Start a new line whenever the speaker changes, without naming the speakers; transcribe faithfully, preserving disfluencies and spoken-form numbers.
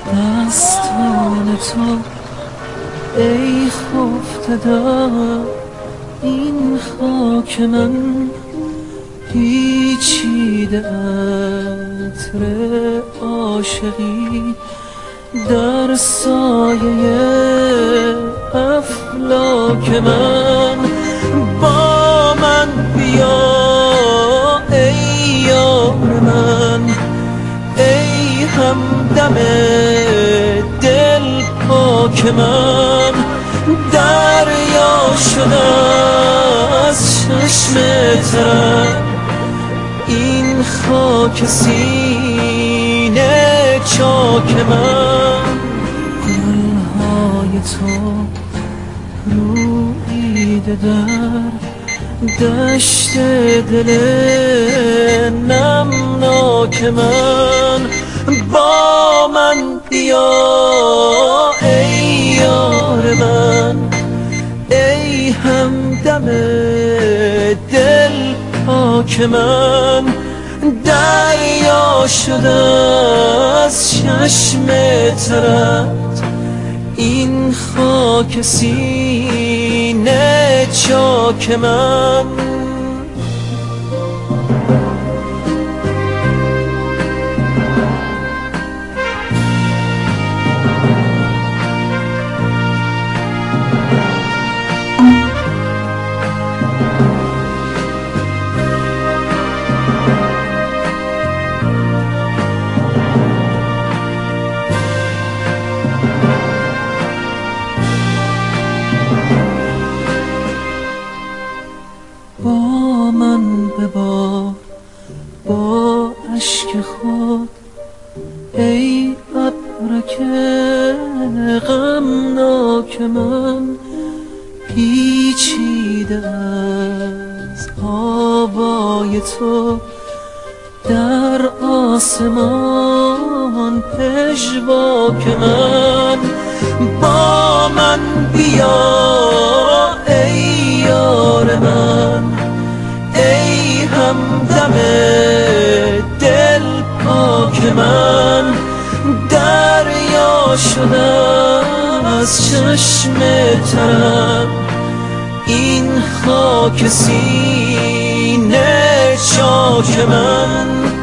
دستان تو ای خفته در این خاک من، پیچیده عطر عاشقی در سایه افلاک من. با من بیا ای یار من، ای همدم دل پاک من. دریا شده از چشم ترم این خاک سینه چاک من. گلهای تو روییده در دشت دل نمناک من. با من بیا ای یار من، ای همدم دل پاک من. دریا شده از چشم ترت این خاک سینه چاک من. با من ببار با اشک خود ای ابرک غمناک من. پیچیده از آوای تو در آسمان پژواک من. با من بیا ای یار من، ای همدم دل پاک من. دریا شده از چشم ترم این خاک سینه چاک من.